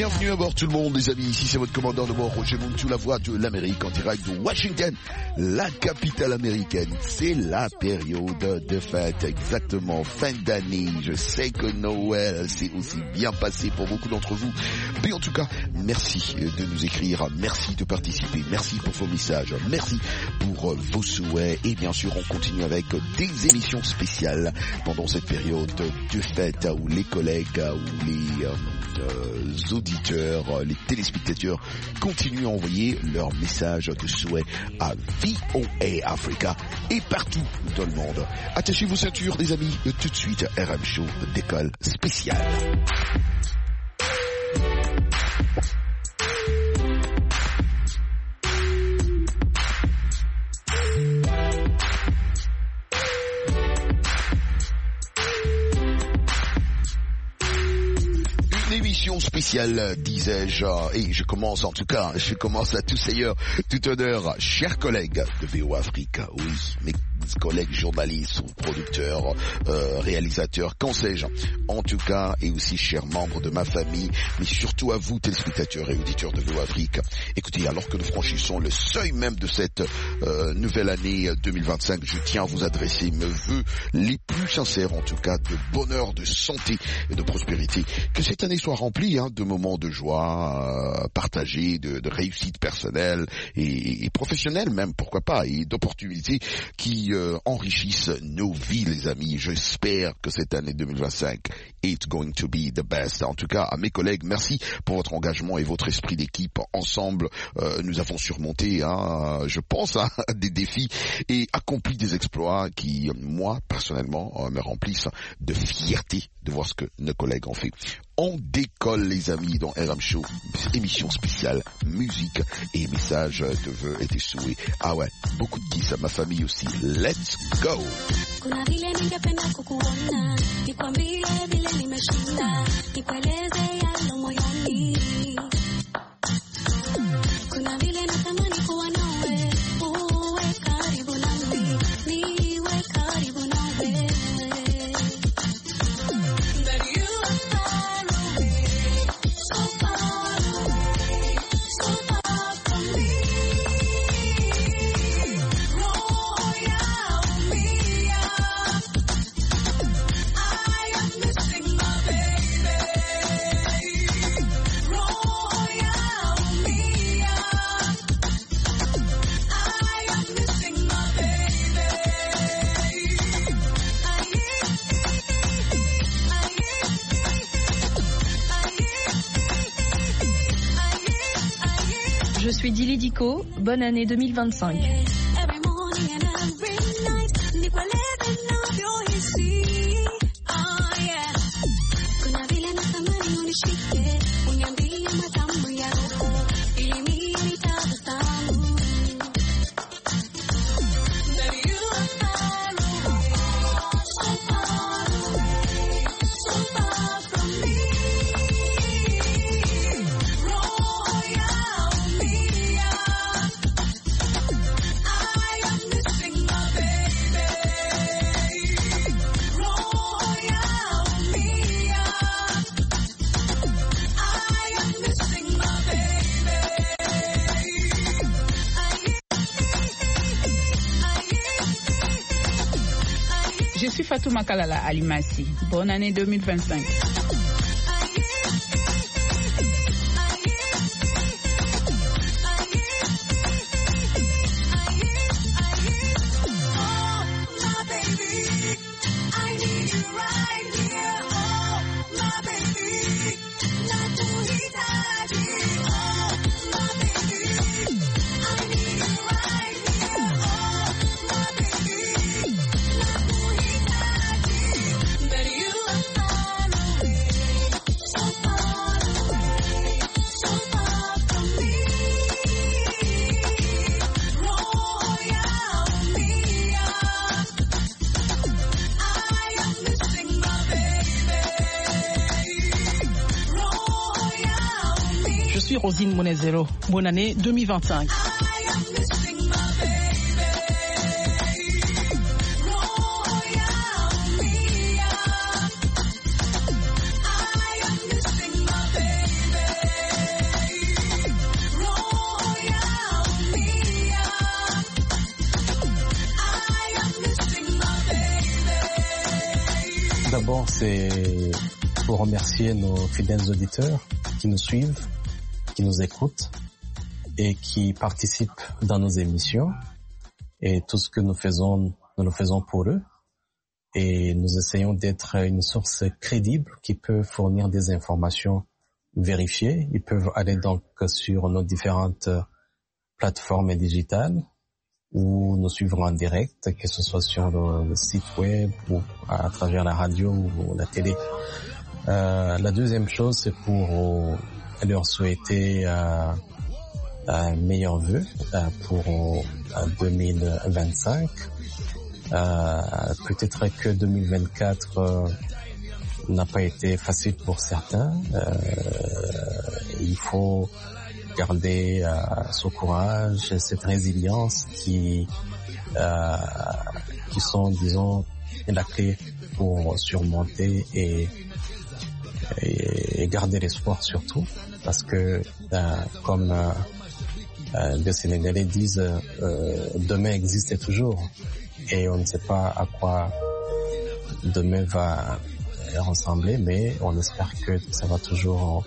Bienvenue à bord tout le monde les amis, ici c'est votre commandant de bord Roger Montou, la voix de l'Amérique en direct de Washington, la capitale américaine. C'est la période de fête, exactement, fin d'année. Je sais que Noël s'est aussi bien passé pour beaucoup d'entre vous, mais en tout cas, merci de nous écrire, merci de participer, merci pour vos messages, merci pour vos souhaits et bien sûr on continue avec des émissions spéciales pendant cette période de fête où les collègues, où les auditeurs, les téléspectateurs continuent à envoyer leurs messages de souhait à VOA Africa et partout dans le monde. Attachez vos ceintures les amis, tout de suite RM Show décolle spéciale. Émission spéciale, disais-je, et je commence à tous ailleurs, tout honneur, chers collègues de VOA Afrique, oui, mes collègues journalistes ou producteurs, réalisateurs, qu'en sais-je, en tout cas, et aussi chers membres de ma famille, mais surtout à vous, téléspectateurs et auditeurs de VOA Afrique. Écoutez, alors que nous franchissons le seuil même de cette nouvelle année 2025, je tiens à vous adresser mes vœux les plus sincères, en tout cas, de bonheur, de santé et de prospérité. Que cette année soit remplie de moments de joie partagés, de réussite personnelle et professionnelle même, pourquoi pas, et d'opportunités qui enrichissent nos vies, les amis. J'espère que cette année 2025 est going to be the best. En tout cas, à mes collègues, merci pour votre engagement et votre esprit d'équipe. Ensemble, nous avons surmonté, je pense, des défis et accompli des exploits qui, moi, personnellement, me remplissent de fierté de voir ce que nos collègues ont fait. On décolle les amis dans RM Show, émission spéciale, musique et messages de vœux et des souhaits. Ah ouais, beaucoup de kiss à ma famille aussi. Let's go! Kuna vile ningependa kukuona, nikwambie vile nimeshinda, nikueleze yalo moyoni. Kuna vile natamani kuwa nawe, uwe karibu nami, niwe karibu nawe. Je suis Dili Diko, bonne année 2025. Je suis Fatou Makalala Alimasi. Bonne année 2025. Rosine Monezero, bonne année 2025. d'abord, c'est pour remercier nos fidèles auditeurs qui nous suivent, qui nous écoutent et qui participent dans nos émissions. Et tout ce que nous le faisons pour eux. Et nous essayons d'être une source crédible qui peut fournir des informations vérifiées. Ils peuvent aller donc sur nos différentes plateformes digitales ou nous suivre en direct, que ce soit sur le site web ou à travers la radio ou la télé. La deuxième chose, c'est pour leur souhaiter meilleurs vœux pour 2025. Peut-être que 2024 n'a pas été facile pour certains. Il faut garder ce courage, cette résilience qui sont, disons, la clé pour surmonter et garder l'espoir surtout, parce que comme les Sénégalais disent, demain existe toujours et on ne sait pas à quoi demain va ressembler, mais on espère que ça va toujours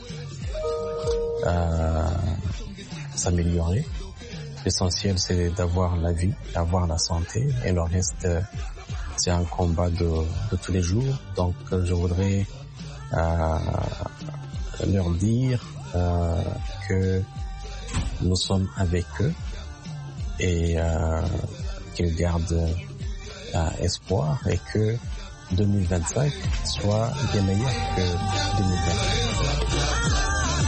s'améliorer. L'essentiel, c'est d'avoir la vie, d'avoir la santé, et le reste, c'est un combat de tous les jours. Donc, je voudrais leur dire que nous sommes avec eux et qu'ils gardent espoir et que 2025 soit bien meilleur que 2024.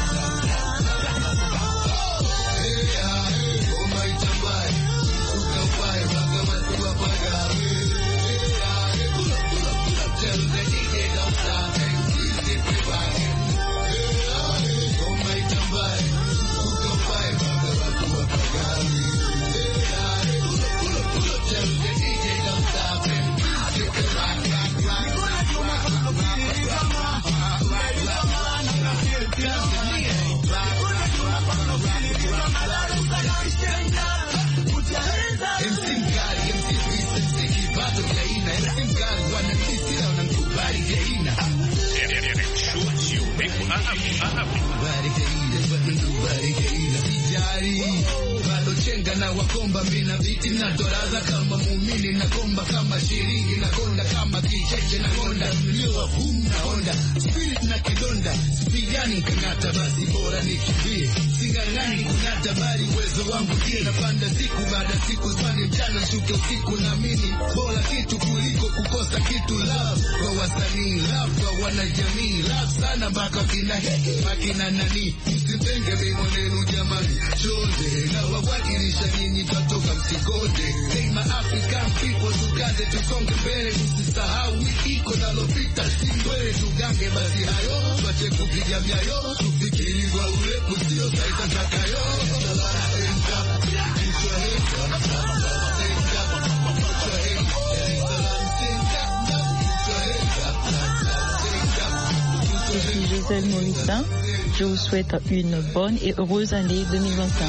na wakomba mina viti na doraza kama muumini na komba kama shiringi na konda kama kicheche na konda mlio humna onda spirit na kidonda sipigani kanata basi bora nikimbie singangani kunata bali uwezo wangu die napanda siku baada siku spani mchana shuke usiku na mini bora kitu kuliko kukosa kitu love kwa wasanii love kwa wanajamii love sana mpaka kina makina nani msitenge vimonenu jamani chonde na wawakilisha nyinyi tatoka msikode hey my African people tukaze tusonge mbele tusisahau iko nalopita singwele tugange basi hayo wache kupiga miayo tufikiri kwa urefu sio saita kakayo Je suis Gisèle Mauritin. Je vous souhaite une bonne et heureuse année 2025.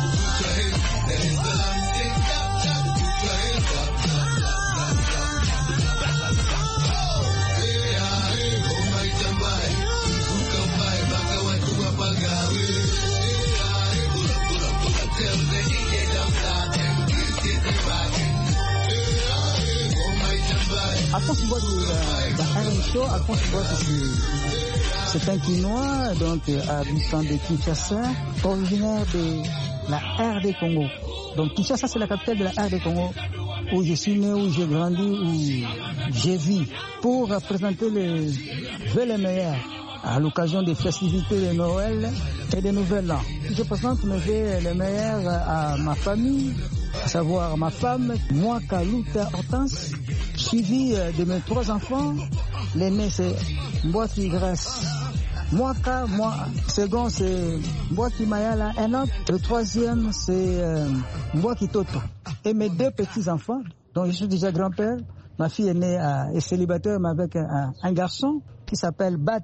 Alphonse Bois Show, Alphonse Bois c'est un Quinois, donc habitant de Kinshasa, originaire de la RD Congo. Donc Kinshasa c'est la capitale de la RD Congo, où je suis né, où j'ai grandi, où j'ai vu. Pour présenter les vœux les meilleurs à l'occasion des festivités de Noël et de Nouvel An. Je présente mes vœux les meilleurs à ma famille, à savoir ma femme, moi Kaluta Hortense, suivi de mes 3 enfants. L'aîné c'est Mboati Grèce, Mwaka, second c'est Mboati Mayala Enoch, le 3e c'est Mboati Toto. Et mes 2 petits-enfants, dont je suis déjà grand-père, ma fille est née et célibataire mais avec un garçon qui s'appelle Bata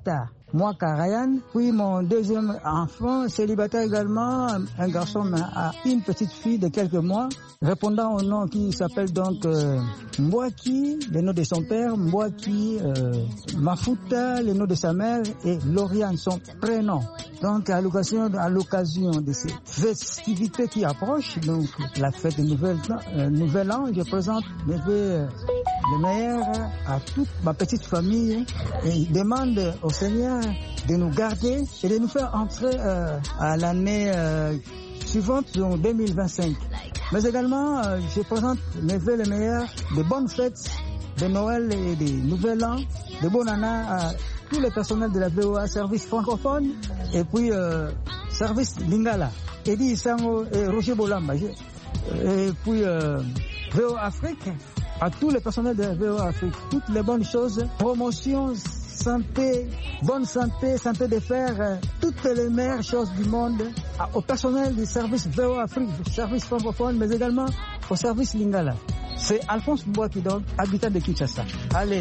moi Karayan. Puis mon deuxième enfant, célibataire également, un garçon a une petite fille de quelques mois, répondant au nom qui s'appelle donc Mbouaki, le nom de son père, Mbouaki, Mafuta, le nom de sa mère, et Lauriane, son prénom. Donc à l'occasion de ces festivités qui approchent, donc la fête du Nouvel An, je présente mes vœux les meilleurs à toute ma petite famille et demande au Seigneur de nous garder et de nous faire entrer à l'année suivante, en 2025. Mais également, je présente mes vœux les meilleurs, de bonnes fêtes de Noël et de Nouvel An, de bonne année à tous les personnels de la VOA, service francophone et puis service Lingala, Eddie Isango et Roger Bolamba. Et puis VOA Afrique, à tous les personnels de la VOA Afrique, toutes les bonnes choses, promotion, santé, bonne santé, santé de fer, toutes les meilleures choses du monde, au personnel du service VOA Afrique, du service francophone, mais également au service Lingala. C'est Alphonse Mbouaki, donc, habitant de Kinshasa. Allez.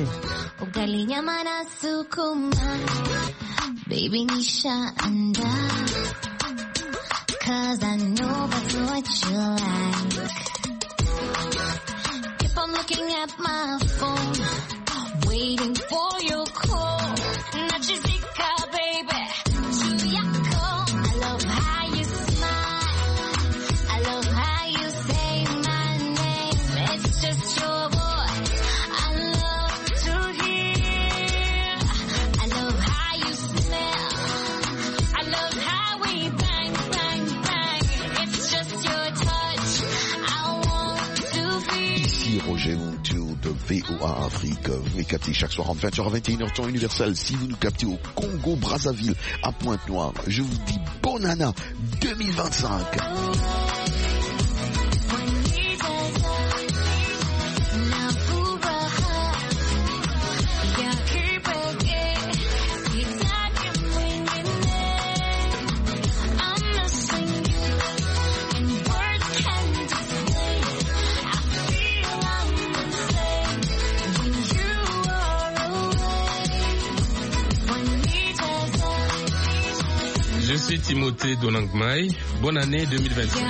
Baby Nisha and cause I know that's what you like. Keep on looking at my phone, waiting for your call. Nachizika, baby, Chuyako. I love how you smile, I love how you say my name. It's just your voice I love to hear. I love how you smell, I love how we bang, bang, bang. It's just your touch I want to feel. Ici Roger Montour de VOA Afrique. Vous les captez chaque soir entre 20h à 21h temps universel. Si vous nous captez au Congo Brazzaville à Pointe-Noire, je vous dis bonne année 2025. Je suis Timothée Donangmai. Bonne année 2025.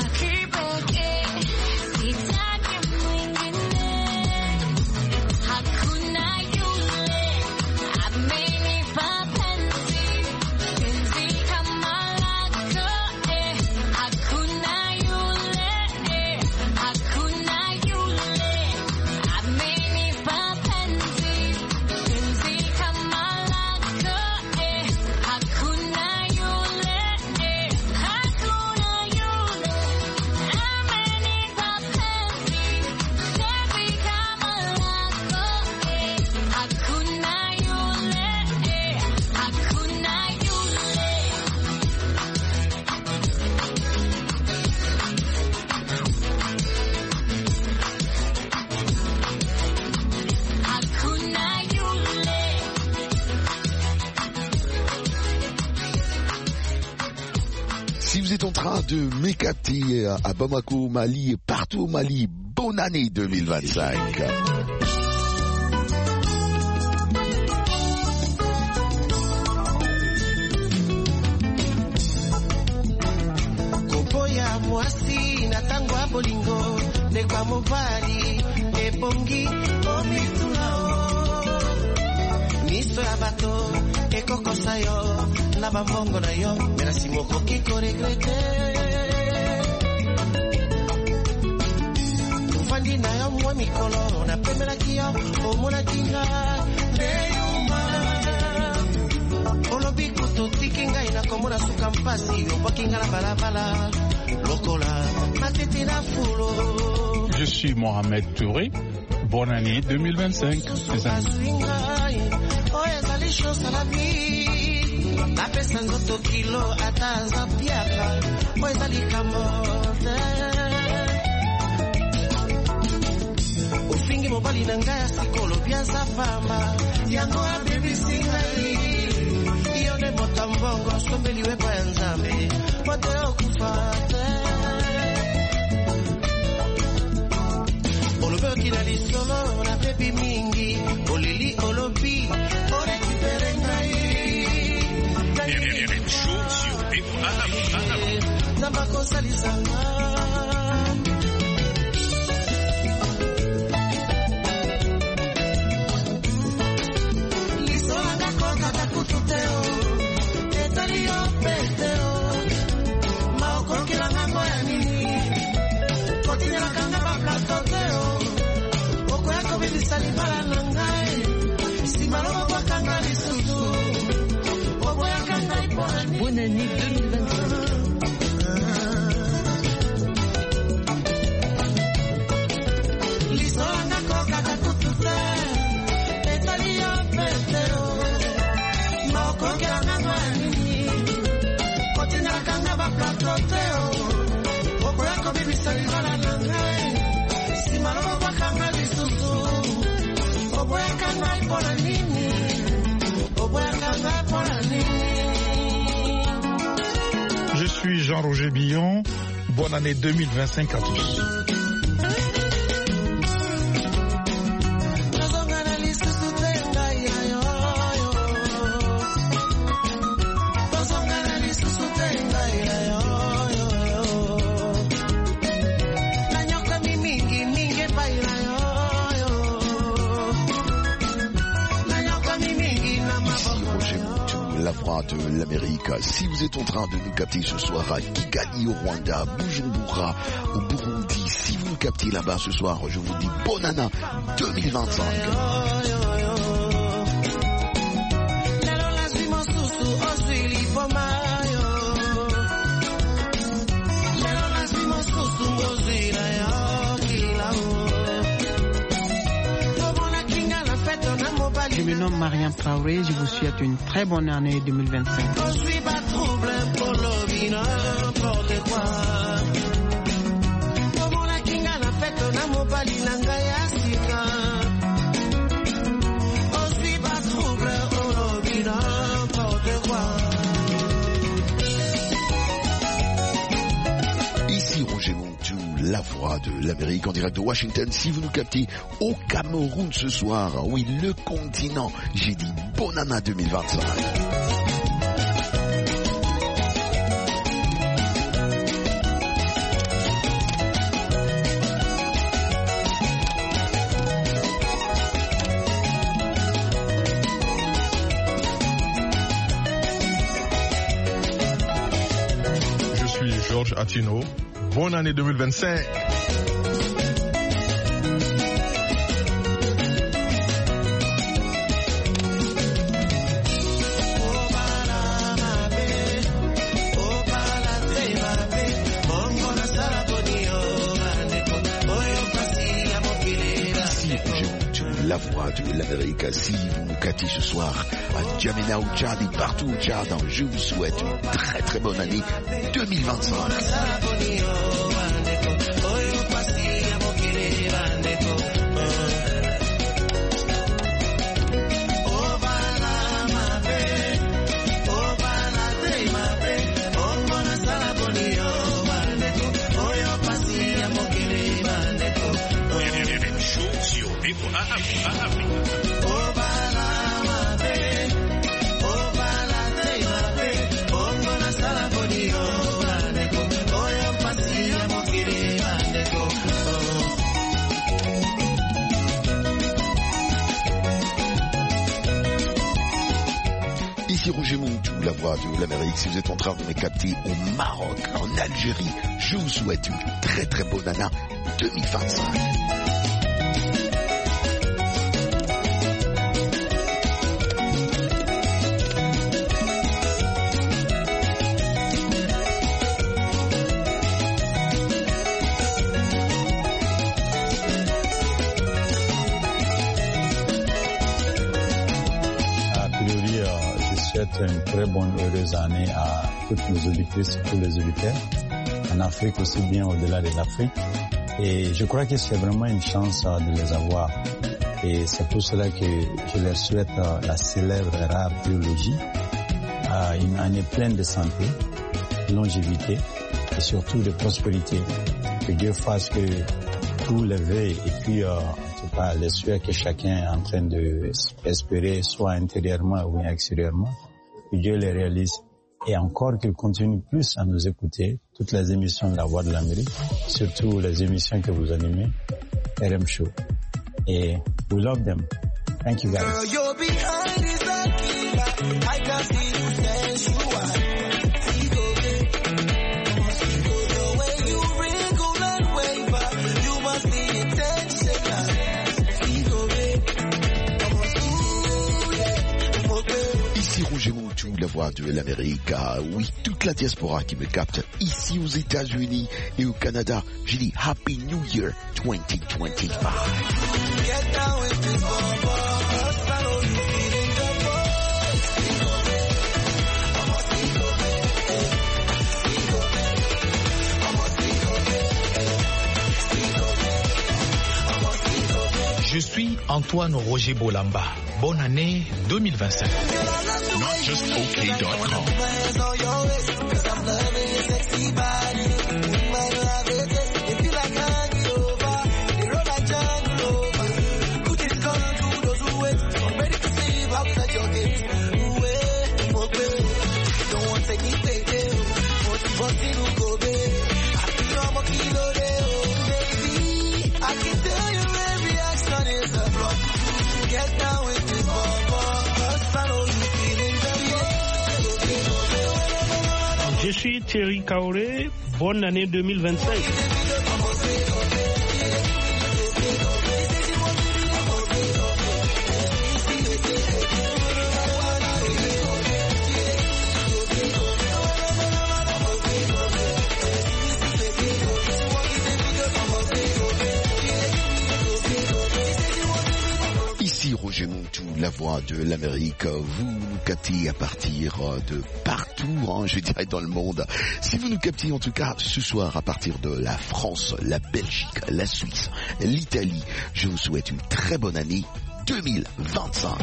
Si vous êtes en train de m'écater à Bamako, au Mali et partout au Mali, bonne année 2025. Kopoya mwasi na tangwa bolingo nekwa mobali ebongi omitulao miso ya bato ekokosa yo na bambongo na yo merci moko kiko regrete ufandi na yo mwa mikolo na pemela kiyo omona kinga neyuma olobi kuto tikinga ina komona suka mpasi opakinga na balabala lokola matete na fulo. Je suis Mohamed Touré. Bonne année 2025, mes amis. La pesa nzoto kilo ataza piaka o ezali kamote ofingi mobali na ngai ya sikolo biaza fama yango abebisi ngai iyo nde motambongo sombeli wepa ya nzambe moto okufa te olobe okina lisolo na bebi mingi olili olobi orekipere ngai Nambako salisanga Lisoanga kota takututeo Etalio peteo Maoko kilanga moya nini Kotine la kanga pa platoteo Oko yako bibi salibala nangai Simalomo kwa kanga lisuzu Oko ya kanga ipona nini Bonne année 2025. Je suis Jean-Roger Billon. Bonne année 2025 à tous. La voix de l'Amérique. Si vous êtes en train de nous capter ce soir à Kigali au Rwanda, Bujumbura au Burundi, si vous nous captez là-bas ce soir, je vous dis bonne année 2025. Je me nomme Marianne Traoré, je vous souhaite une très bonne année 2025. Je suis pas trouble pour l'objet, n'importe quoi. Comme on a kinga la fête, on a mon bali langaya sika. Je suis pas trouble pour l'objet, n'importe quoi. Ici Roger Montou, la voix de l'Amérique en direct de Washington. Si vous nous captez au Cameroun ce soir, oui, le continent, j'ai dit bonne année 2025. Je suis Georges Atino. Bonne année 2025. La voix de l'Amérique. Si vous nous captez ce soir à Djamena au Tchad et partout au Tchad, je vous souhaite une très très bonne année 2025. Ici Roger Montou, la voix de l'Amérique. Si vous êtes en train de me capter au Maroc, en Algérie, je vous souhaite une très très bonne année 2025. Une très bonne, heureuse année à toutes nos auditrices et tous les auditeurs, en Afrique aussi bien au-delà de l'Afrique. Et je crois que c'est vraiment une chance de les avoir. Et c'est pour cela que je leur souhaite la célèbre rare biologie, une année pleine de santé, de longévité et surtout de prospérité. Que Dieu fasse que tous les vœux et puis en tout cas les souhaits que chacun est en train de espérer, soit intérieurement ou extérieurement, que Dieu les réalise et encore qu'il continue plus à nous écouter, toutes les émissions de La Voix de l'Amérique, surtout les émissions que vous animez, RM Show. Et we love them. Thank you guys. Girl, you're behind is a killer. I can see you sensual. The way you wriggle and waver, you must be intentional. Ici Roger Moutou, la voix de l'Amérique. Oui, toute la diaspora qui me capte ici aux États-Unis et au Canada. J'ai dit Happy New Year 2025. Get down with this bubble. Je suis Antoine Roger Bolamba. Bonne année 2025. NotJustOK.com. Je suis Thierry Kaoré, bonne année 2025. Ici Roger Montou, la voix de l'Amérique. Vous nous captez à partir de partout, je dirais dans le monde. Si vous nous captez en tout cas ce soir à partir de la France, la Belgique, la Suisse, l'Italie, je vous souhaite une très bonne année 2025.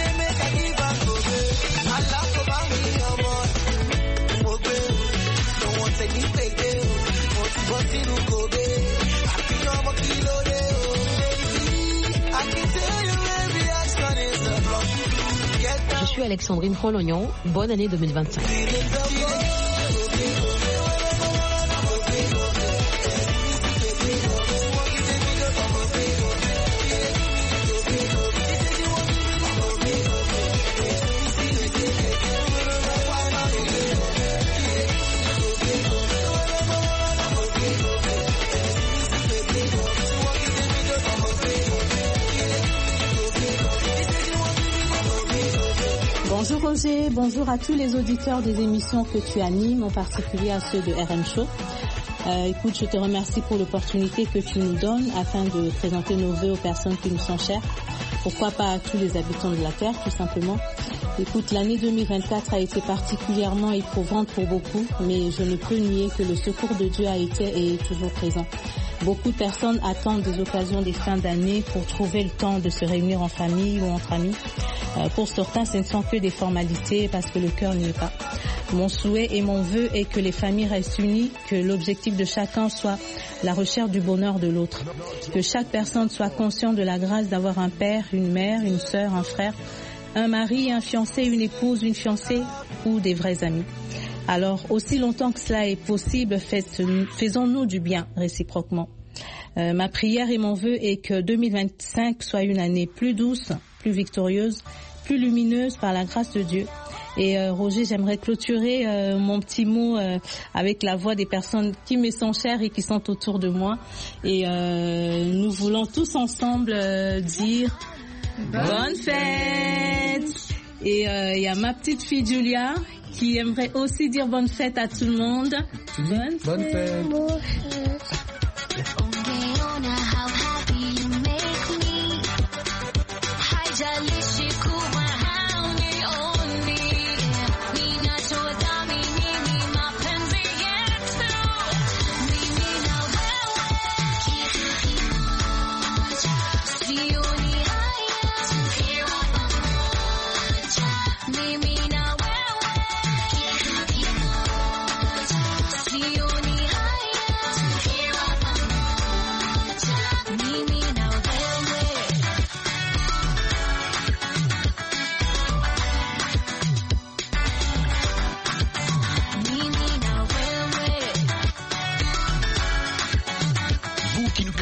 Je suis Alexandrine Frolognon, bonne année 2025. Bonjour Roger, bonjour à tous les auditeurs des émissions que tu animes, en particulier à ceux de RM Show. Écoute, je te remercie pour l'opportunité que tu nous donnes afin de présenter nos vœux aux personnes qui nous sont chères. Pourquoi pas à tous les habitants de la Terre, tout simplement. Écoute, l'année 2024 a été particulièrement éprouvante pour beaucoup, mais je ne peux nier que le secours de Dieu a été et est toujours présent. Beaucoup de personnes attendent des occasions des fins d'année pour trouver le temps de se réunir en famille ou entre amis. Pour certains, ce ne sont que des formalités parce que le cœur n'y est pas. Mon souhait et mon vœu est que les familles restent unies, que l'objectif de chacun soit la recherche du bonheur de l'autre, que chaque personne soit consciente de la grâce d'avoir un père, une mère, une sœur, un frère, un mari, un fiancé, une épouse, une fiancée ou des vrais amis. Alors, aussi longtemps que cela est possible, faisons-nous du bien réciproquement. Ma prière et mon vœu est que 2025 soit une année plus douce, plus victorieuse, plus lumineuse par la grâce de Dieu. Et Roger, j'aimerais clôturer mon petit mot avec la voix des personnes qui me sont chères et qui sont autour de moi. Et nous voulons tous ensemble dire bonne fête. Et il y a ma petite fille Julia qui aimerait aussi dire bonne fête à tout le monde. Bonne fête.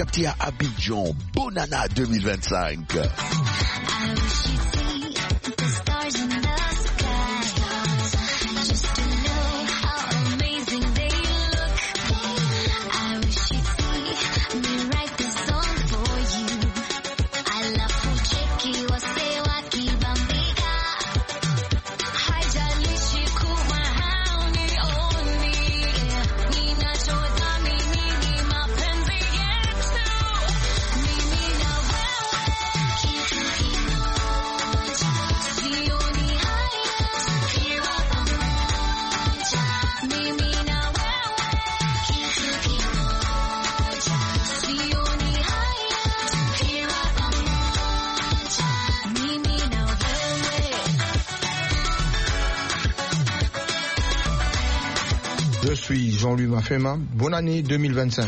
capté à Abidjan. Bonne année 2025. Je suis Jean-Louis Mafema. Bonne année 2025.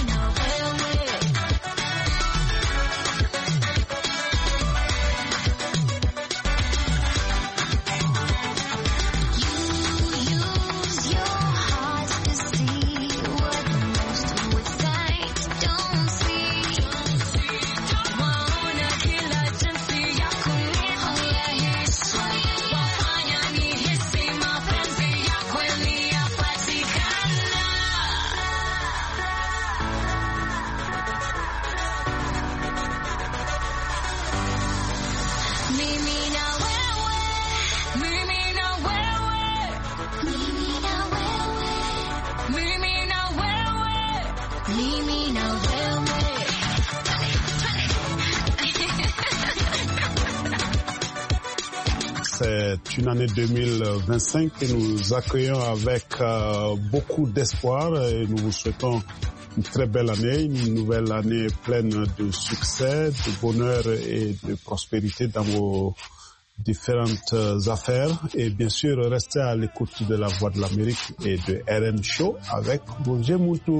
C'est une année 2025 que nous accueillons avec beaucoup d'espoir et nous vous souhaitons une très belle année, une nouvelle année pleine de succès, de bonheur et de prospérité dans vos différentes affaires. Et bien sûr, restez à l'écoute de la Voix de l'Amérique et de RM Show avec Roger Moutou.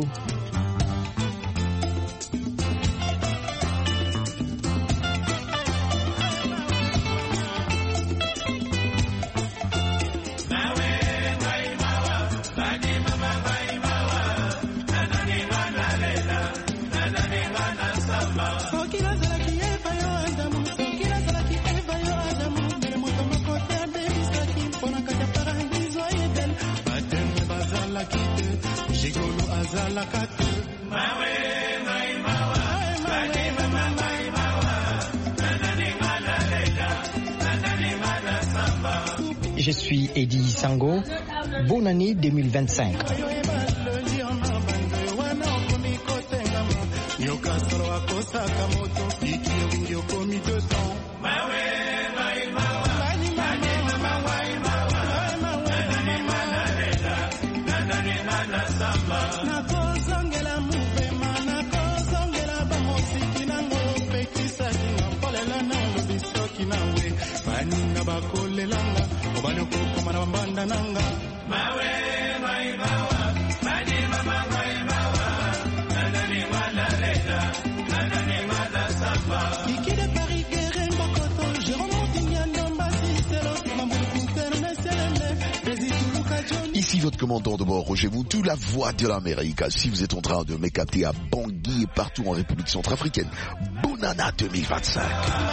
Je suis Eddie Sango. Bonne année 2025. Ici votre commandant de bord, Roger Moutou, la Voix de l'Amérique. Si vous êtes en train de me capter à Bangui et partout en République centrafricaine, bonne année 2025.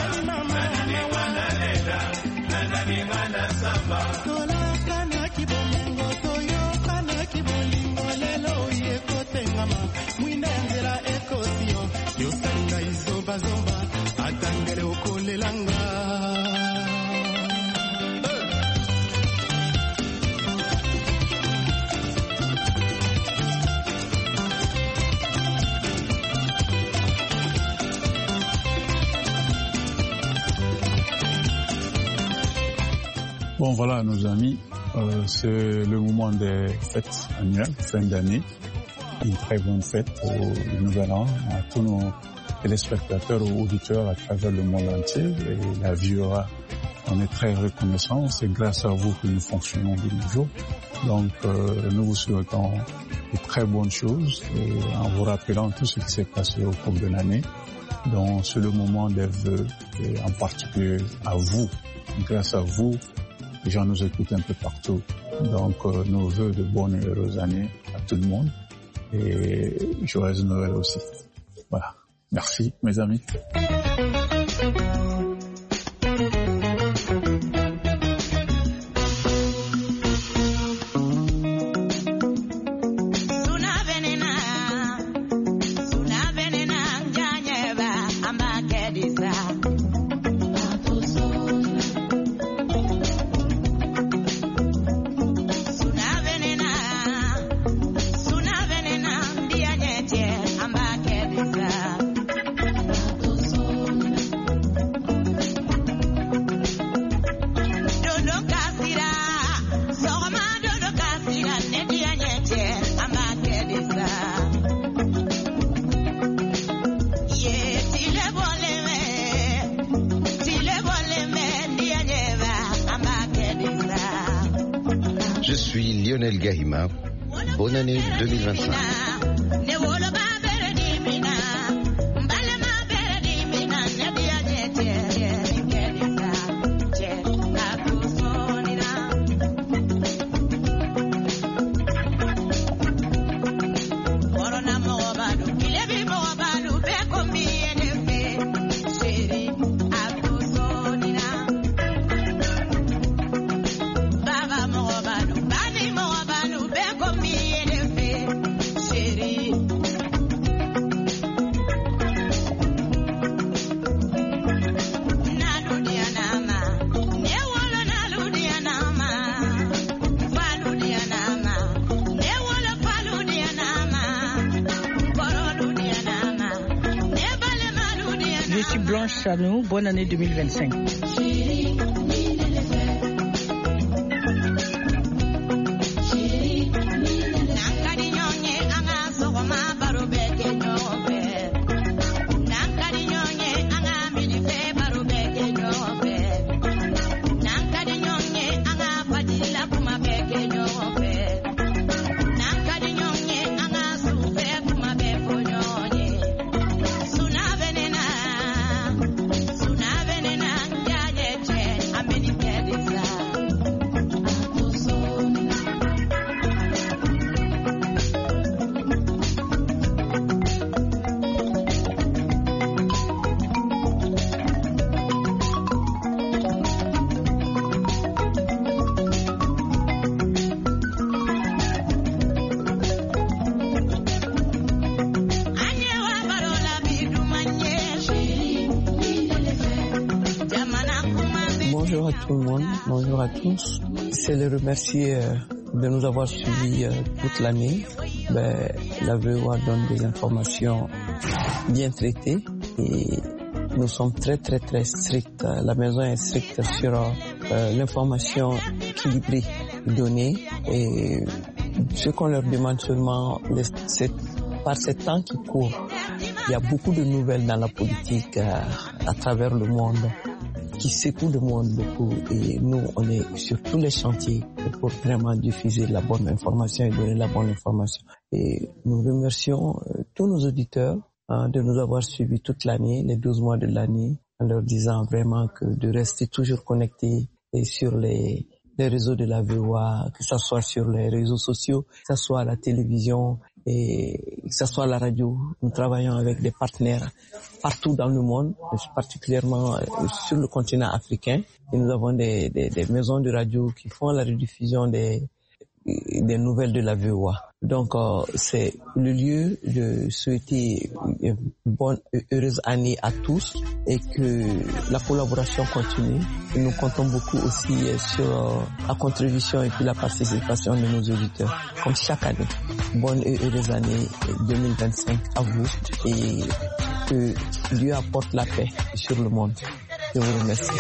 Bon voilà nos amis, c'est le moment des fêtes annuelles, fin d'année. Une très bonne fête au Nouvel An à tous nos téléspectateurs ou auditeurs à travers le monde entier. Et la VOA, on est très reconnaissants. C'est grâce à vous que nous fonctionnons de nos jours. Donc nous vous souhaitons de très bonnes choses et en vous rappelant tout ce qui s'est passé au cours de l'année. Donc c'est le moment des vœux et en particulier à vous. Grâce à vous, les gens nous écoutent un peu partout. Donc, nos vœux de bonnes et heureuses années à tout le monde. Et joyeux Noël aussi. Voilà. Merci, mes amis. Je suis Lionel Gahima. Bonne année 2025. À nous, bonne année 2025. Bonjour à tout le monde, bonjour à tous. C'est les remercier de nous avoir suivis toute l'année. La VOA donne des informations bien traitées et nous sommes très stricts. La maison est stricte sur l'information équilibrée donnée et ce qu'on leur demande seulement, c'est par ce temps qui court. Il y a beaucoup de nouvelles dans la politique à travers le monde qui secoue le monde beaucoup et nous on est sur tous les chantiers pour vraiment diffuser la bonne information et donner la bonne information. Et nous remercions tous nos auditeurs de nous avoir suivis toute l'année, les 12 mois de l'année, en leur disant vraiment que de rester toujours connectés et sur les réseaux de la VOA, que ce soit sur les réseaux sociaux, que ce soit à la télévision et que ce soit à la radio. Nous travaillons avec des partenaires partout dans le monde, particulièrement sur le continent africain. Et nous avons des maisons de radio qui font la rediffusion des nouvelles de la VOA. Donc, c'est le lieu de souhaiter une bonne et heureuse année à tous et que la collaboration continue. Et nous comptons beaucoup aussi sur la contribution et puis la participation de nos auditeurs, comme chaque année. Bonne et heureuse année 2025 à vous et que Dieu apporte la paix sur le monde. Je vous remercie.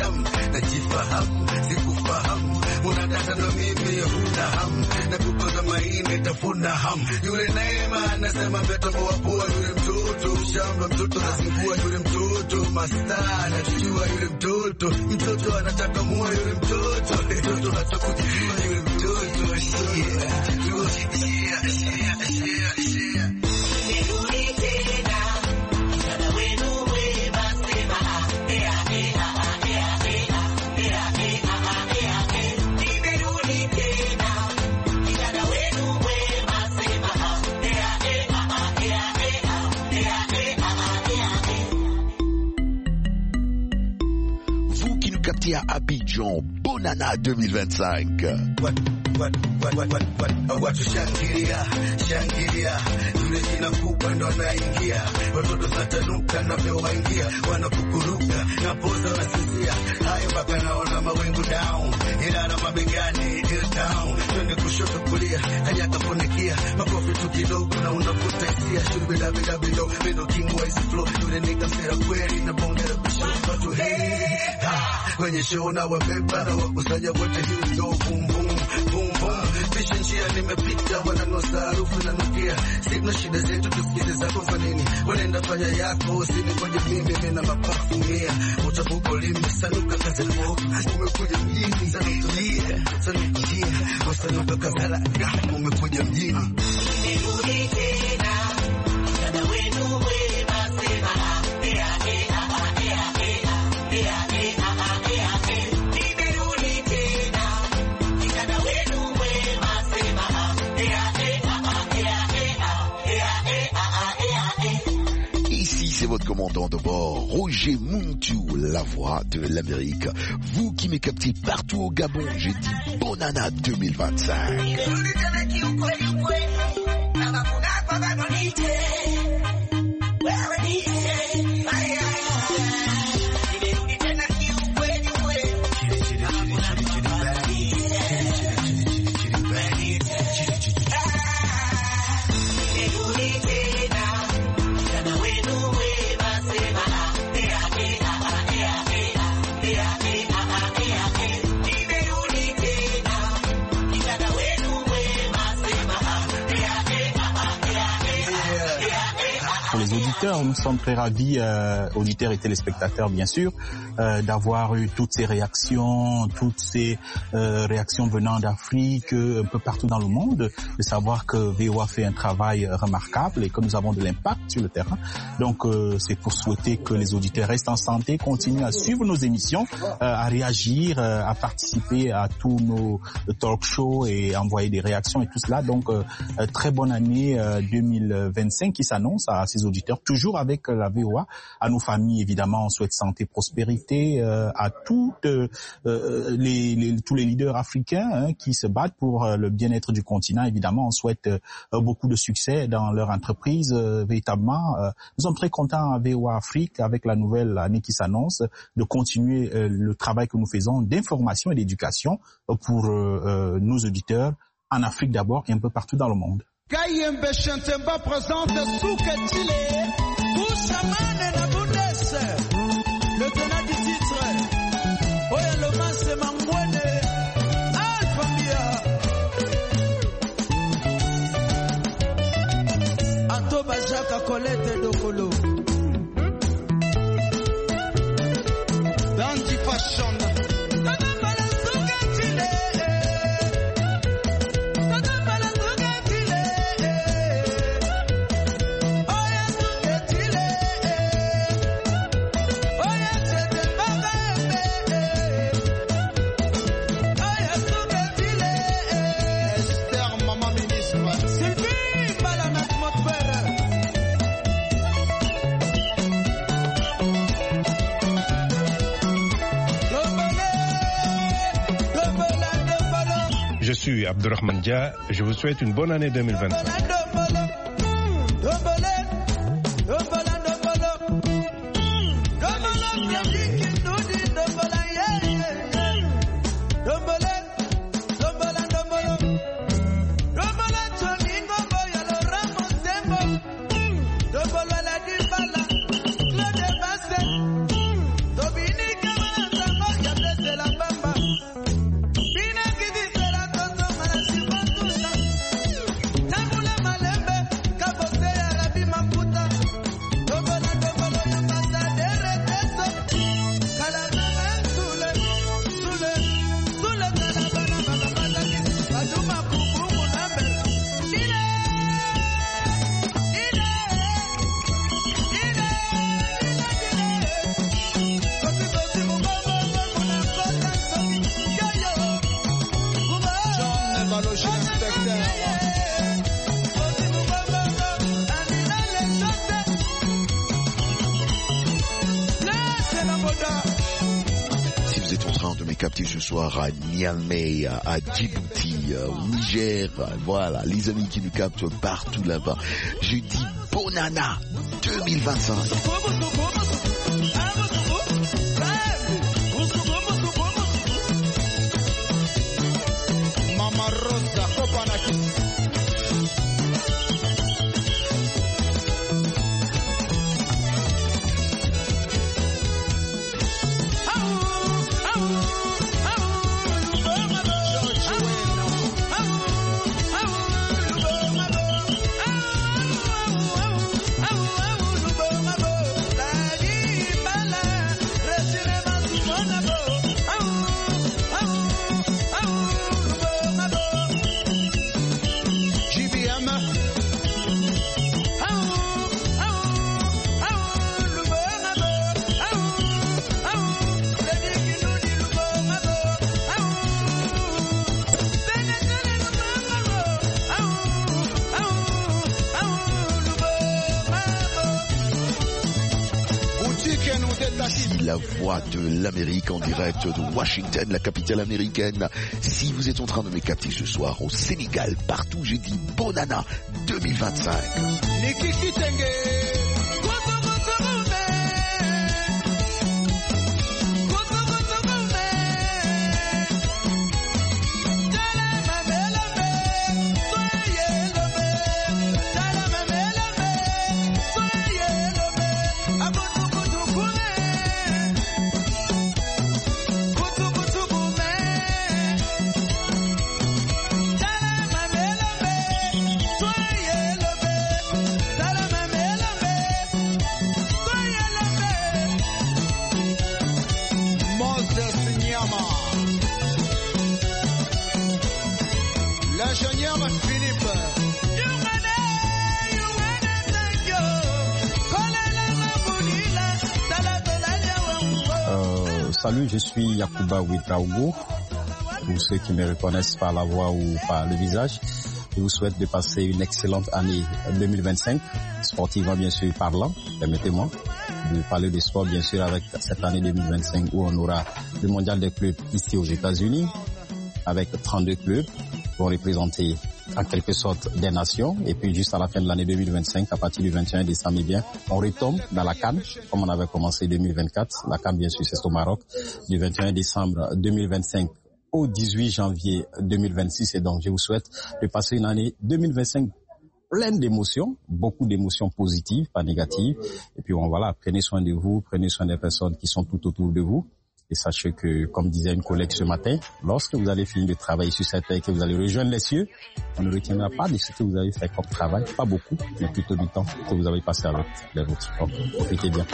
Unataka na mimi huna hamu na kukosa maini tafuna ham. Yule Neema anasema mtoto wapua, yule mtoto shamba, mtoto nasingua, yule mtoto mastaa anatujua, yule mtoto anataka mua, yule mtoto hatakujua, yule mtoto à Abidjan, Bonana 2025. Watu shangilia, yule jina kubwa ndo anaingia, watoto satanuka na vyo waingia, wanakukuruka na poza wanasinzia, hayo mpaka naona mawingu down, ila na mabegani deal down, twende kushoto kulia, hanya kafunikia, makofi tu kidogo na unavuta hisia, shubila bila bilo, middle king wise flow, yule nigga msera kweli na bonge la bishofu, watu kwenye show na wabeba na wakusanya wote, hiyo go boom boom boom boom. Fisha njia nimepita, wananosa harufu na nukia, sina shida zetu tusikize zako kwa nini, wanaenda fanya yako usiningoje mimi na mapafu mia, utabuko limi sanuka kazi mo, umekuja mjini sanukia wasanuka kazala, umekuja mjini nirudi tena dada wenu wema sema C'est votre commandant de bord, Roger Muntu, la voix de l'Amérique. Vous qui me captez partout au Gabon, j'ai dit Bonana 2025. Nous sommes très ravis, auditeurs et téléspectateurs bien sûr, d'avoir eu toutes ces réactions venant d'Afrique, un peu partout dans le monde, de savoir que VOA fait un travail remarquable et que nous avons de l'impact sur le terrain. Donc c'est pour souhaiter que les auditeurs restent en santé, continuent à suivre nos émissions, à réagir, à participer à tous nos talk shows et envoyer des réactions et tout cela. Donc très bonne année 2025 qui s'annonce à ces auditeurs, toujours avec la VOA, à nos familles évidemment, on souhaite santé, prospérité, à toutes tous les leaders africains qui se battent pour le bien-être du continent. Évidemment, on souhaite beaucoup de succès dans leur entreprise. Véritablement, nous sommes très contents à VOA Afrique, avec la nouvelle année qui s'annonce, de continuer le travail que nous faisons d'information et d'éducation pour nos auditeurs en Afrique d'abord et un peu partout dans le monde. Kayembe Chantemba présente Souke Chile, Bouchamane na Bundes, le tenant du titre, Oya Lomase Mambwene, Alpha Mia, Atoba Jaka Colette Dokolo, Dandy Fashion. Je suis Abdurrahman Dia, je vous souhaite une bonne année 2025. train de me capter ce soir à Niamey, à Djibouti, au Niger, voilà, les amis qui nous captent partout là-bas. Je dis Bonana 2025. Mama Rosa, Copanakis. La voix de l'Amérique en direct de Washington, la capitale américaine. Si vous êtes en train de me capter ce soir au Sénégal, partout, j'ai dit Bonana 2025. Salut, je suis Yakuba Ouedraogo. Pour ceux qui me reconnaissent par la voix ou par le visage, je vous souhaite de passer une excellente année 2025, sportivement bien sûr parlant. Permettez-moi de parler de sport bien sûr avec cette année 2025 où on aura le mondial des clubs ici aux États-Unis avec 32 clubs qui vont représenter en quelque sorte des nations. Et puis juste à la fin de l'année 2025, à partir du 21 décembre, eh bien, on retombe dans la CAN, comme on avait commencé 2024. La CAN, bien sûr, c'est au Maroc, du 21 décembre 2025 au 18 janvier 2026. Et donc, je vous souhaite de passer une année 2025 pleine d'émotions, beaucoup d'émotions positives, pas négatives. Et puis, voilà, prenez soin de vous, prenez soin des personnes qui sont tout autour de vous. Et sachez que, comme disait une collègue ce matin, lorsque vous allez finir de travailler sur cette terre et que vous allez rejoindre les cieux, on ne retiendra pas de ce que vous avez fait comme travail, pas beaucoup, mais plutôt du temps que vous avez passé avec les vôtres. Donc, profitez bien.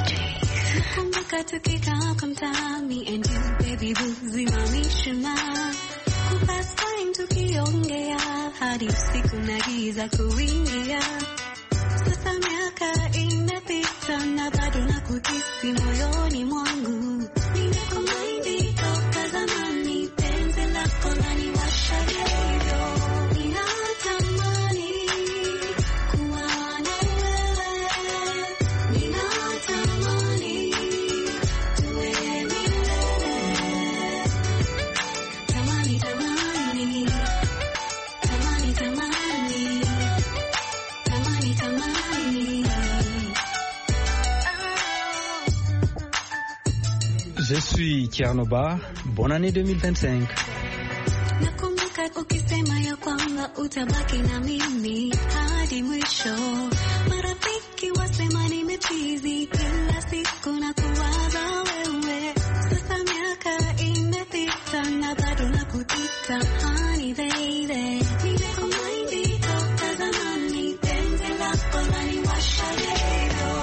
Je suis Kianoba, bonne année 2025. Nakumbuka ukisema ya kwamba utabaki na mimi hadi mwisho. Marafiki wasema nimechizi, kila siku na kuwaza wewe. Sasa miaka imepita na bado nakupita, honey baby. Nimekumaindi toka zamani, penzi lako laniwasha leo.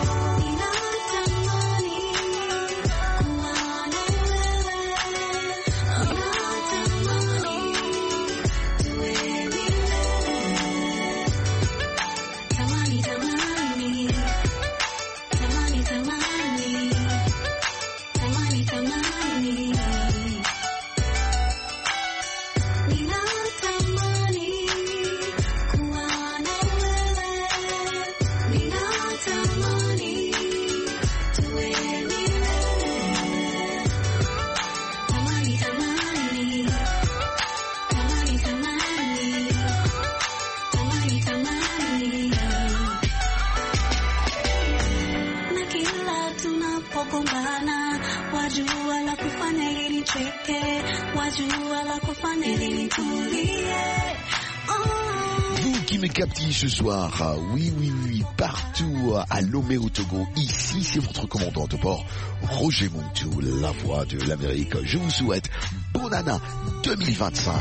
kugombana, wajua la kufanya ili nicheke, wajua la kufanya ili nitulie. Vous qui me captez ce soir, oui, partout à Lomé au Togo, ici c'est votre commandant de bord, Roger Muntu, la voix de l'Amérique. Je vous souhaite bonne année 2025.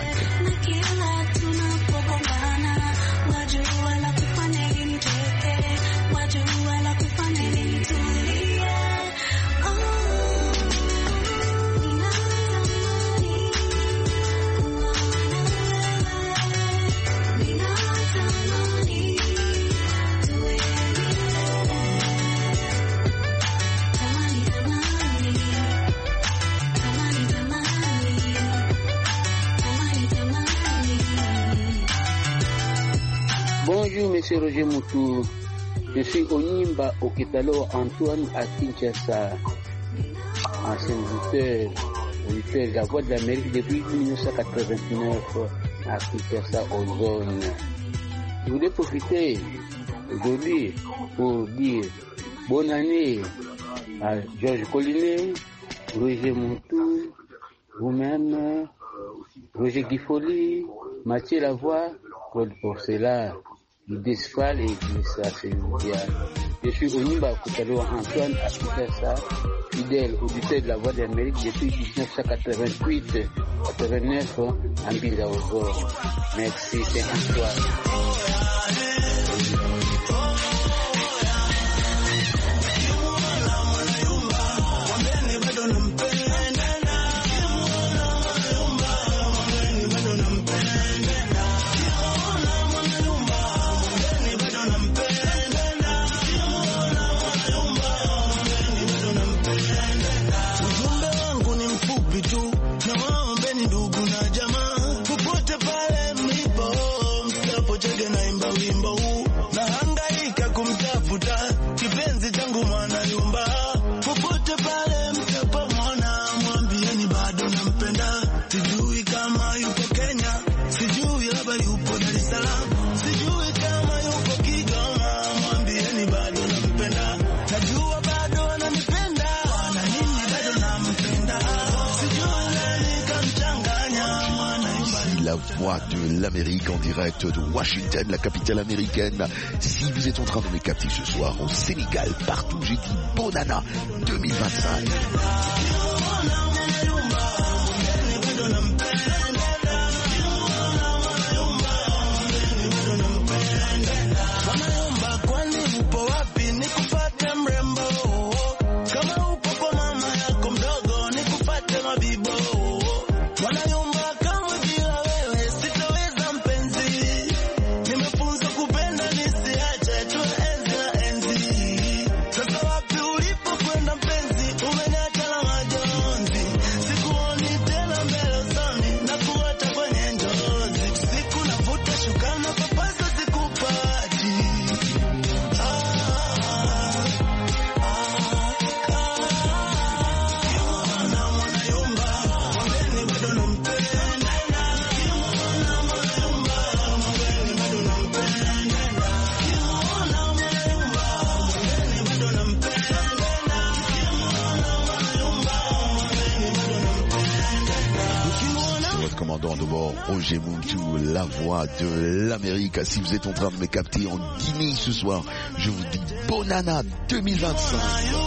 Bonjour, Monsieur Roger Moutou. Je suis Onimba Okitalo Antoine à Kinshasa, ancien auditeur de la Voix de l'Amérique depuis 1989 à Kinshasa, aux zones. Je voulais profiter aujourd'hui pour dire bonne année à Georges Collinet, Roger Moutou, vous-même, Roger Guifoli, Mathieu Lavoie, Claude Porcela, Desfal et Missa Séloudia. Je suis Onimba Koutalo Antoine à Kinshasa, fidèle auditeur de la Voix d'Amérique depuis 1988-89 en Bindaogo. Merci, c'est Antoine. La Voix de l'Amérique en direct de Washington, la capitale américaine. Si vous êtes en train de me capter ce soir au Sénégal, partout, j'ai dit bonne année 2025. Roger Muntu, la Voix de l'Amérique. Si vous êtes en train de me capter en Guinée ce soir, je vous dis bonne année 2025.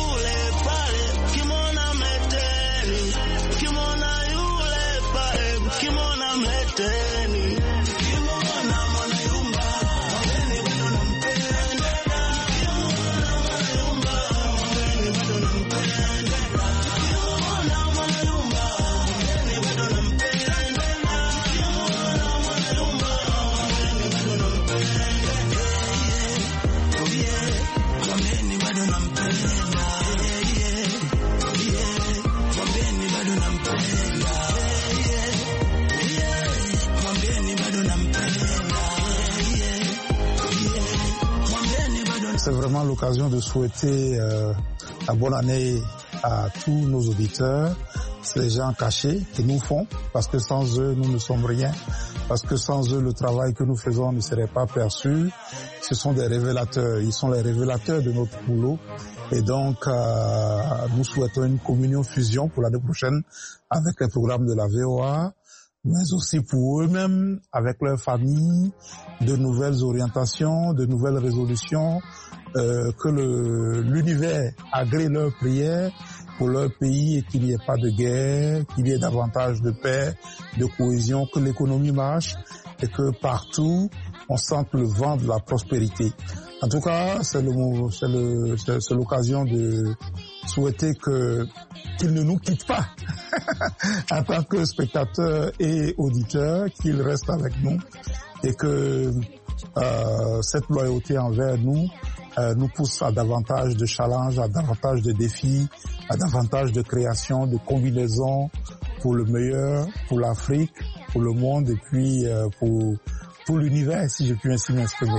C'est vraiment l'occasion de souhaiter la bonne année à tous nos auditeurs ces gens cachés qui nous font, parce que sans eux, nous ne sommes rien, parce que sans eux, le travail que nous faisons ne serait pas perçu. Ce sont des révélateurs, ils sont les révélateurs de notre boulot. Et donc, nous souhaitons une communion-fusion pour l'année prochaine avec les programmes de la VOA, mais aussi pour eux-mêmes, avec leurs familles, de nouvelles orientations, de nouvelles résolutions, que l'univers agrée leurs prières pour leur pays et qu'il n'y ait pas de guerre, qu'il y ait davantage de paix, de cohésion, que l'économie marche et que partout, on sente le vent de la prospérité. En tout cas, c'est l'occasion de souhaiter qu'ils ne nous quittent pas en tant que spectateurs et auditeurs, qu'ils restent avec nous et que cette loyauté envers nous nous pousse à davantage de challenges, à davantage de défis, à davantage de créations, de combinaisons pour le meilleur, pour l'Afrique, pour le monde et puis pour l'univers, si je puis ainsi m'exprimer.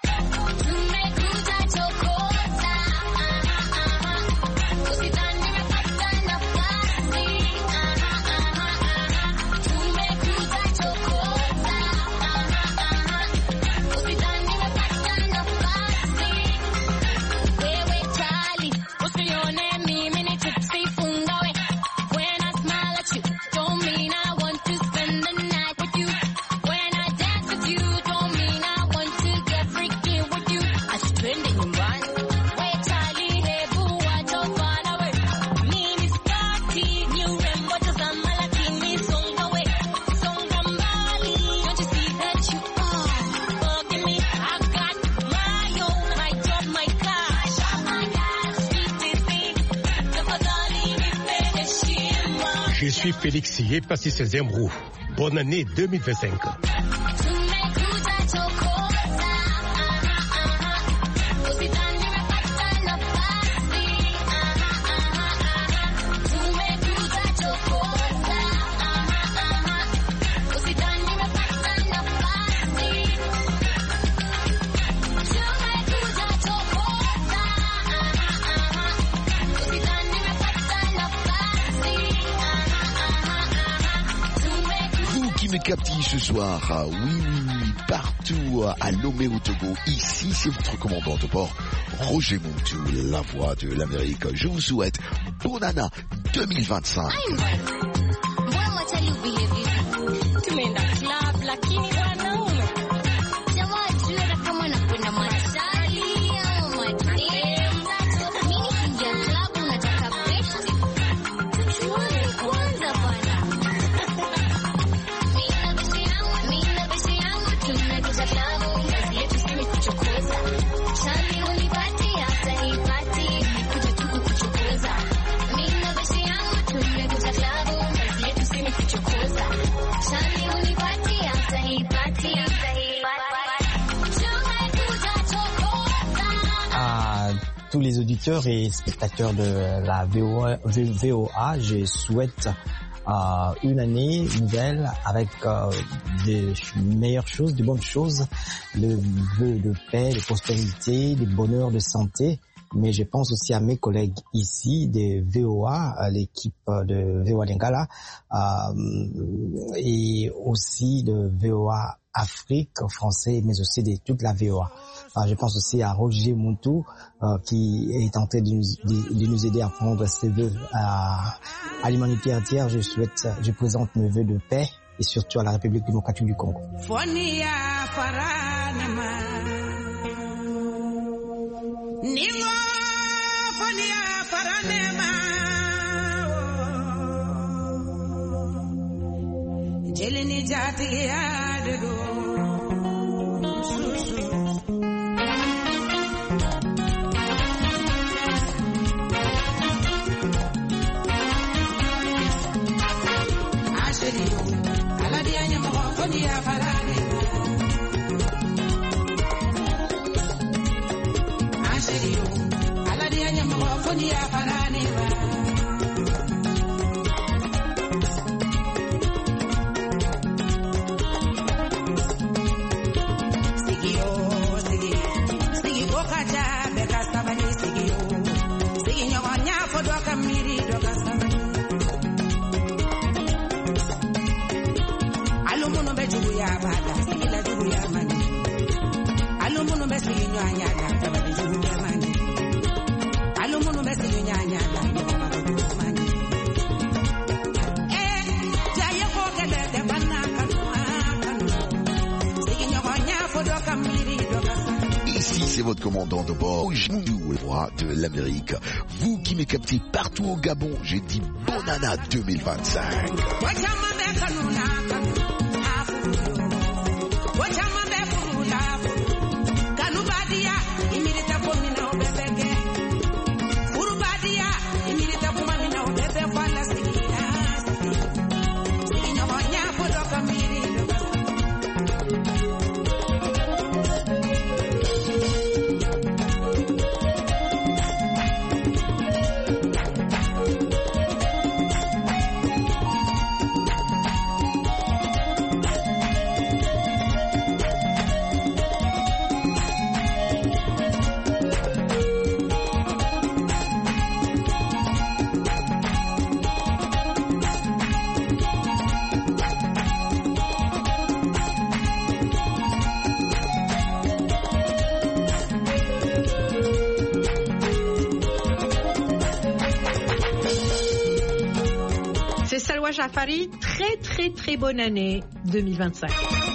Je suis Félix Yepassi Zembrou. Bonne année 2025. Captif ce soir, oui, partout à Lomé au Togo. Ici, c'est votre commandant de bord, Roger Montou, la voix de l'Amérique. Je vous souhaite bonne année 2025. Tous les auditeurs et spectateurs de la VOA, je souhaite une année nouvelle avec des meilleures choses, de bonnes choses, le vœu de paix, de prospérité, de bonheur, de santé. Mais je pense aussi à mes collègues ici de VOA, l'équipe de VOA Lingala, et aussi de VOA Afrique français, mais aussi de toute la VOA. Je pense aussi à Roger Montou qui est en train de nous aider à prendre ses vœux à l'humanité entière. Je présente mes vœux de paix et surtout à la République démocratique du Congo. c'est votre commandant de bord, le roi de l'Amérique. Vous qui me captez partout au Gabon, j'ai dit bonne année 2025. Jafari, très bonne année 2025.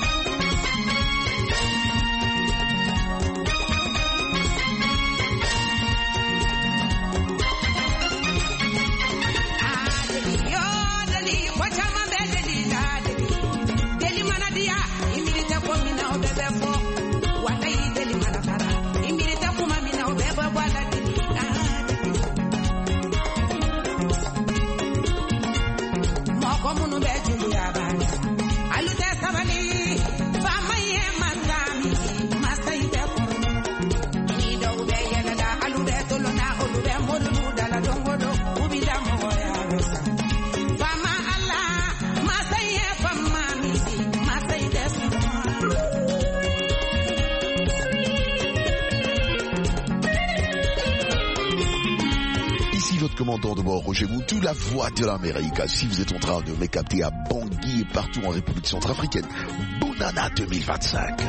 Commandant de bord Roger Moutou, la voix de l'Amérique. Si vous êtes en train de me capter à Bangui et partout en République centrafricaine, bonne année 2025.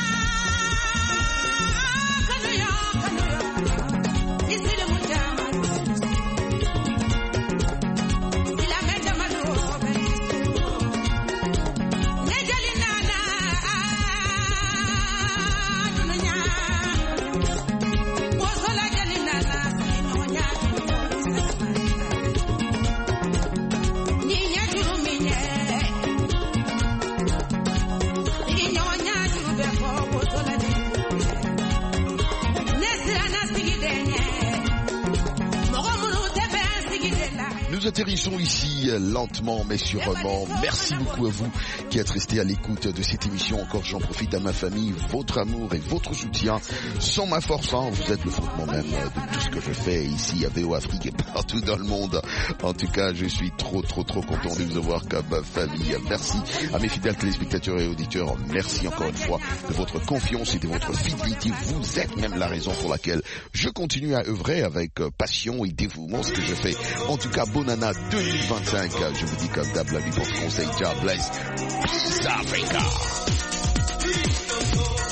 Nous atterrissons ici lentement mais sûrement. Merci beaucoup à vous qui êtes restés à l'écoute de cette émission. Encore j'en profite à ma famille, votre amour et votre soutien. Sans ma force, vous êtes le fondement même de tout ce que je fais ici à VO Afrique et partout dans le monde. En tout cas, je suis trop content de vous avoir comme famille. Merci à mes fidèles téléspectateurs et auditeurs. Merci encore une fois de votre confiance et de votre fidélité. Vous êtes même la raison pour laquelle je continue à œuvrer avec passion et dévouement ce que je fais. En tout cas, bonne année 2025. Je vous dis comme d'hab la vie pour ce conseil. God bless. Peace Africa.